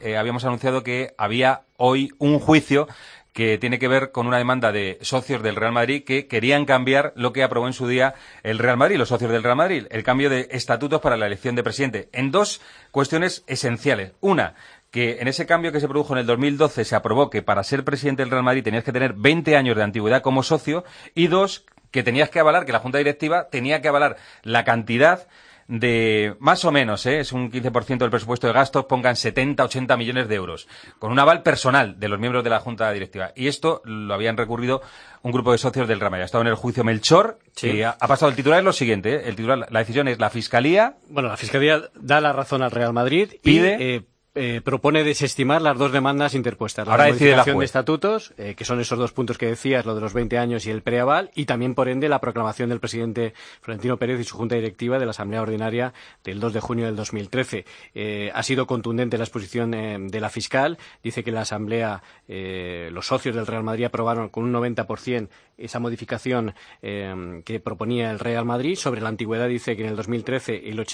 habíamos anunciado que había hoy un juicio que tiene que ver con una demanda de socios del Real Madrid que querían cambiar lo que aprobó en su día el Real Madrid, los socios del Real Madrid, el cambio de estatutos para la elección de presidente, en dos cuestiones esenciales. Una, que en ese cambio que se produjo en el 2012 se aprobó que para ser presidente del Real Madrid tenías que tener 20 años de antigüedad como socio, y dos, que tenías que avalar, que la Junta Directiva tenía que avalar la cantidad de, más o menos, es un 15% del presupuesto de gastos, pongan 70, 80 millones de euros, con un aval personal de los miembros de la Junta Directiva. Y esto lo habían recurrido un grupo de socios del Real Madrid. Ha estado en el juicio Melchor, sí. Y ha pasado. El titular es lo siguiente, el titular, la decisión es la Fiscalía. Bueno, la Fiscalía da la razón al Real Madrid pide propone desestimar las dos demandas interpuestas. Ahora la decide la modificación juez de estatutos, que son esos dos puntos que decías, lo de los 20 años y el preaval, y también, por ende, la proclamación del presidente Florentino Pérez y su Junta Directiva de la Asamblea Ordinaria del 2 de junio del 2013. Ha sido contundente la exposición de la fiscal. Dice que la Asamblea, los socios del Real Madrid aprobaron con un 90% esa modificación que proponía el Real Madrid. Sobre la antigüedad dice que en el 2013 el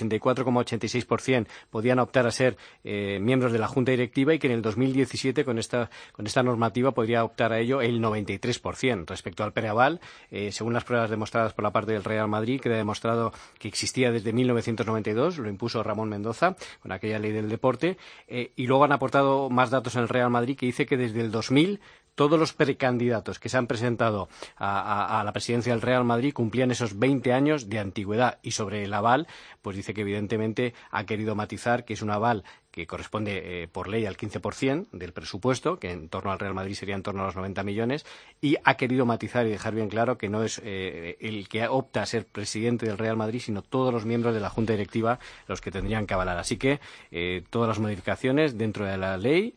84,86% podían optar a ser miembros de la Junta Directiva, y que en el 2017 con esta normativa podría optar a ello el 93%. Respecto al preaval, según las pruebas demostradas por la parte del Real Madrid, queda demostrado que existía desde 1992, lo impuso Ramón Mendoza con aquella ley del deporte, y luego han aportado más datos en el Real Madrid, que dice que desde el 2000 todos los precandidatos que se han presentado a la presidencia del Real Madrid cumplían esos 20 años de antigüedad. Y sobre el aval, pues dice que evidentemente ha querido matizar que es un aval que corresponde por ley al 15% del presupuesto, que en torno al Real Madrid sería en torno a los 90 millones, y ha querido matizar y dejar bien claro que no es el que opta a ser presidente del Real Madrid, sino todos los miembros de la Junta Directiva los que tendrían que avalar. Así que todas las modificaciones dentro de la ley.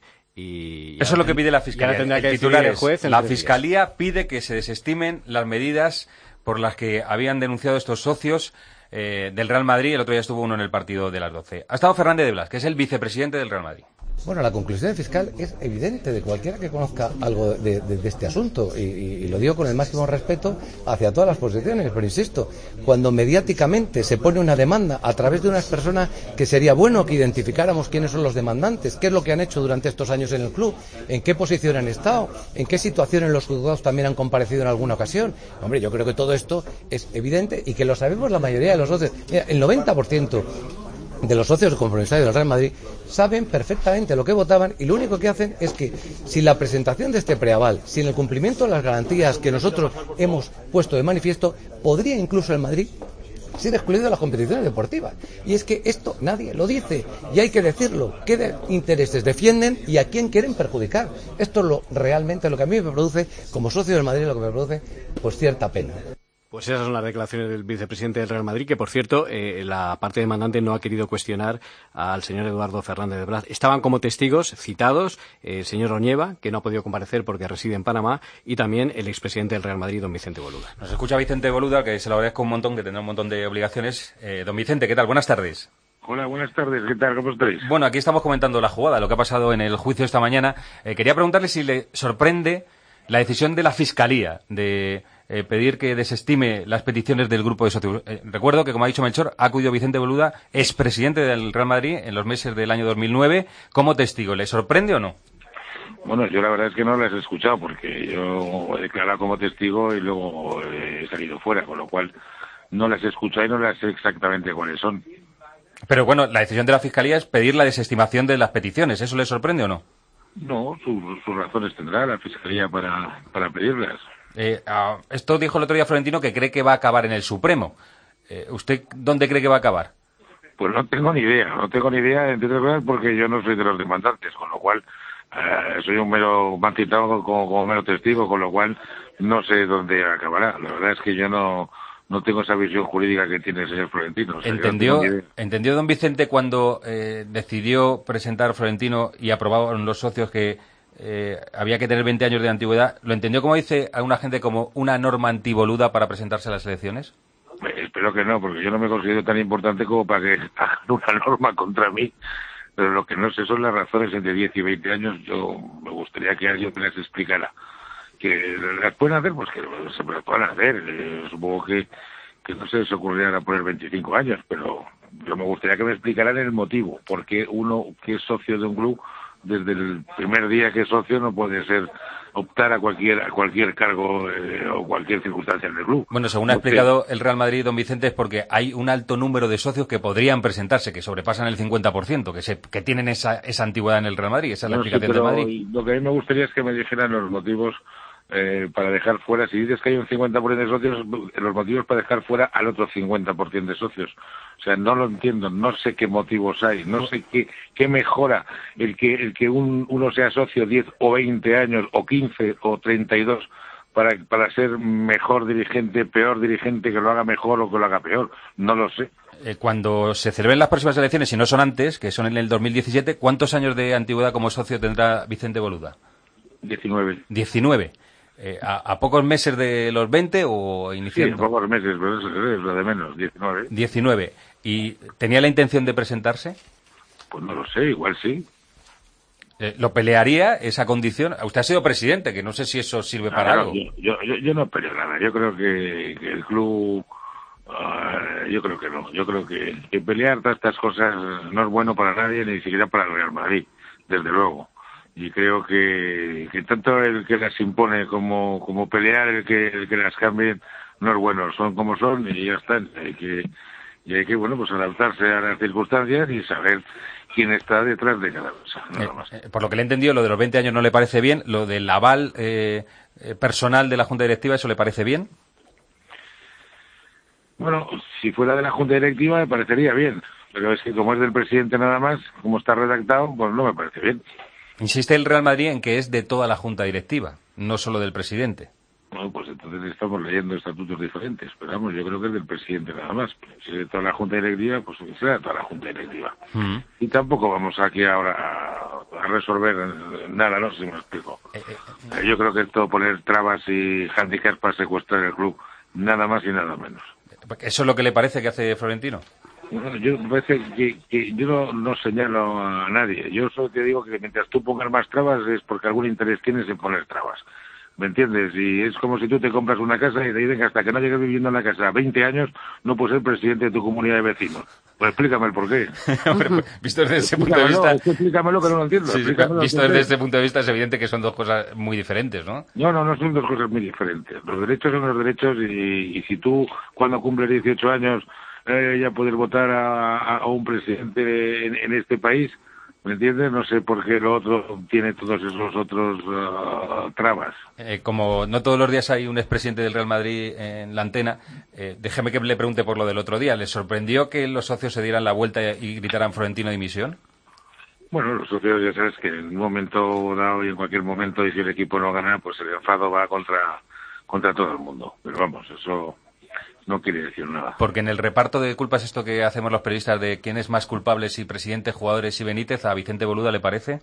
Y eso es lo que pide la Fiscalía. El titular es, la Fiscalía pide que se desestimen las medidas por las que habían denunciado estos socios del Real Madrid. El otro día estuvo uno en el partido de las 12. Ha estado Fernández de Blas, que es el vicepresidente del Real Madrid. Bueno, la conclusión fiscal es evidente de cualquiera que conozca algo de este asunto, y lo digo con el máximo respeto hacia todas las posiciones, pero insisto, cuando mediáticamente se pone una demanda a través de unas personas, que sería bueno que identificáramos quiénes son los demandantes, qué es lo que han hecho durante estos años en el club, en qué posición han estado, en qué situación en los juzgados también han comparecido en alguna ocasión. Hombre, yo creo que todo esto es evidente y que lo sabemos la mayoría de los socios. Mira, el 90% de los socios compromisarios del Real Madrid saben perfectamente lo que votaban, y lo único que hacen es que, sin la presentación de este preaval, sin el cumplimiento de las garantías que nosotros hemos puesto de manifiesto, podría incluso el Madrid ser excluido de las competiciones deportivas. Y es que esto nadie lo dice, y hay que decirlo. ¿Qué intereses defienden y a quién quieren perjudicar? Esto es realmente lo que a mí me produce, como socio del Madrid, lo que me produce pues cierta pena. Pues esas son las declaraciones del vicepresidente del Real Madrid, que, por cierto, la parte demandante no ha querido cuestionar al señor Eduardo Fernández de Blas. Estaban como testigos citados el señor Oñeva, que no ha podido comparecer porque reside en Panamá, y también el expresidente del Real Madrid, don Vicente Boluda. Nos escucha Vicente Boluda, que se lo agradezco un montón, que tendrá un montón de obligaciones. Don Vicente, ¿qué tal? Buenas tardes. Hola, buenas tardes. ¿Qué tal? ¿Cómo estáis? Bueno, aquí estamos comentando la jugada, lo que ha pasado en el juicio esta mañana. Quería preguntarle si le sorprende la decisión de la Fiscalía de pedir que desestime las peticiones del grupo de socios. Recuerdo que, como ha dicho Melchor, ha acudido Vicente Boluda, expresidente del Real Madrid, en los meses del año 2009, como testigo. ¿Le sorprende o no? Bueno, yo la verdad es que no las he escuchado, porque yo he declarado como testigo y luego he salido fuera, con lo cual no las he escuchado y no las sé exactamente cuáles son. Pero bueno, la decisión de la Fiscalía es pedir la desestimación de las peticiones. ¿Eso le sorprende o no? No, sus razones tendrá la Fiscalía para pedirlas. Esto dijo el otro día Florentino, que cree que va a acabar en el Supremo. ¿Usted dónde cree que va a acabar? Pues no tengo ni idea, entre otras cosas, porque yo no soy de los demandantes, con lo cual soy un mero, me han citado como mero testigo, con lo cual no sé dónde acabará. La verdad es que yo no tengo esa visión jurídica que tiene el señor Florentino. O sea, ¿Entendió don Vicente cuando decidió presentar Florentino y aprobaron los socios que había que tener 20 años de antigüedad? ¿Lo entendió, como dice alguna gente, como una norma antiboluda para presentarse a las elecciones? Espero que no, porque yo no me considero tan importante como para que hagan una norma contra mí. Pero lo que no sé son las razones entre 10 y 20 años. Yo me gustaría que alguien me las explicara. Que las pueden hacer, pues que se las puedan hacer. Supongo que no se les ocurrirá poner 25 años, pero yo me gustaría que me explicaran el motivo. Por qué uno que es socio de un club desde el primer día que es socio no puede ser optar a cualquier cargo o cualquier circunstancia en el club. Bueno, según ha explicado el Real Madrid, don Vicente, es porque hay un alto número de socios que podrían presentarse, que sobrepasan el 50%, que tienen esa antigüedad en el Real Madrid. Esa es la explicación del Madrid. Lo que a mí me gustaría es que me dijeran los motivos para dejar fuera, si dices que hay un 50% de socios, los motivos para dejar fuera al otro 50% de socios. O sea, no lo entiendo, no sé qué motivos hay, no sé qué mejora el que uno sea socio 10 o 20 años, o 15 o 32, para ser mejor dirigente, peor dirigente, que lo haga mejor o que lo haga peor. No lo sé. Cuando se celebren las próximas elecciones, si no son antes, que son en el 2017, ¿cuántos años de antigüedad como socio tendrá Vicente Boluda? 19. 19. ¿A pocos meses de los 20 o iniciando? Sí, a pocos meses, pero eso es lo de menos, 19. 19. ¿Y tenía la intención de presentarse? Pues no lo sé, igual sí. ¿Lo pelearía esa condición? Usted ha sido presidente, que no sé si eso sirve para algo. Yo no peleo nada. Yo creo que el club... yo creo que no. Yo creo que pelear todas estas cosas no es bueno para nadie, ni siquiera para el Real Madrid, desde luego. Y creo que tanto el que las impone como pelear el que las cambien no es bueno. Son como son y ya están. Y hay que bueno, pues adaptarse a las circunstancias y saber quién está detrás de cada cosa. Nada más. Por lo que le he entendido, lo de los 20 años no le parece bien. Lo del aval personal de la Junta Directiva, ¿eso le parece bien? Bueno, si fuera de la Junta Directiva me parecería bien. Pero es que como es del presidente nada más, como está redactado, pues no me parece bien. Insiste el Real Madrid en que es de toda la Junta Directiva, no solo del presidente. Bueno, pues entonces estamos leyendo estatutos diferentes, pero vamos, yo creo que es del presidente nada más. Si es de toda la Junta Directiva, pues será de toda la Junta Directiva. Y tampoco vamos aquí ahora a resolver nada, no sé si me explico. Yo creo que esto poner trabas y handicaps para secuestrar el club, nada más y nada menos. ¿Eso es lo que le parece que hace Florentino? Bueno, yo me parece que yo no señalo a nadie. Yo solo te digo que mientras tú pongas más trabas es porque algún interés tienes en poner trabas. ¿Me entiendes? Y es como si tú te compras una casa y te dicen que hasta que no llegues viviendo en la casa 20 años no puedes ser presidente de tu comunidad de vecinos. Pues explícame el porqué. Hombre, pues, visto desde ese punto de vista... Explícamelo que no lo entiendo. Sí, visto desde ese punto de vista es evidente que son dos cosas muy diferentes, ¿no? No son dos cosas muy diferentes. Los derechos son los derechos y si tú cuando cumples 18 años ya puedes votar a un presidente en este país, ¿me entiendes? No sé por qué lo otro tiene todos esos otros trabas. Como no todos los días hay un expresidente del Real Madrid en la antena, déjeme que le pregunte por lo del otro día. ¿Le sorprendió que los socios se dieran la vuelta y gritaran Florentino dimisión? Bueno, los socios ya sabes que en un momento dado y en cualquier momento, y si el equipo no gana, pues el enfado va contra todo el mundo. Pero vamos, eso no quiere decir nada. Porque en el reparto de culpas, esto que hacemos los periodistas de quién es más culpable, si presidente, jugadores y Benítez, ¿a Vicente Boluda le parece?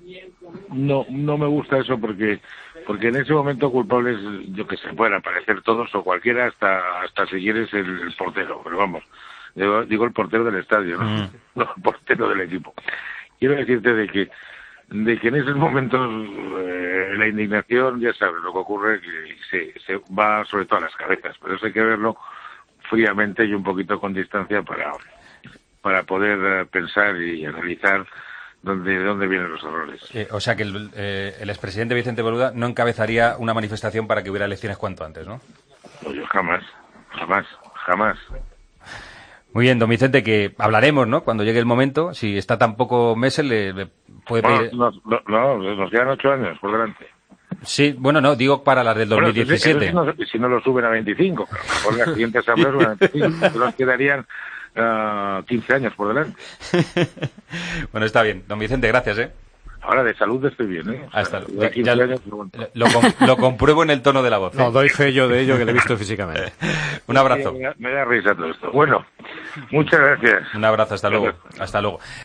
No me gusta eso porque en ese momento culpables, yo que sé, pueden aparecer todos o cualquiera, hasta si quieres el portero, pero vamos, digo el portero del estadio, ¿no? No el portero del equipo. Quiero decirte de que en esos momentos la indignación, ya sabes lo que ocurre, que se va sobre todo a las cabezas, pero eso hay que verlo fríamente y un poquito con distancia para poder pensar y analizar de dónde vienen los errores. O sea que el expresidente Vicente Boluda no encabezaría una manifestación para que hubiera elecciones cuanto antes, ¿no? Pues yo jamás. Muy bien, don Vicente, que hablaremos, ¿no? Cuando llegue el momento, si está tan pocos meses, le puede pedir... No, nos quedan 8 años por delante. Sí, bueno, no, digo para las del 2017. Bueno, si no lo suben a 25, por la siguiente asamblea suben a 25, nos quedarían 15 años por delante. Bueno, está bien. Don Vicente, gracias, ¿eh? Ahora de salud estoy bien, ¿eh? Hasta lo compruebo en el tono de la voz. No, doy fe yo de ello, que le he visto físicamente. Un abrazo. Me da risa todo esto. Bueno, muchas gracias. Un abrazo, hasta luego. Hasta luego.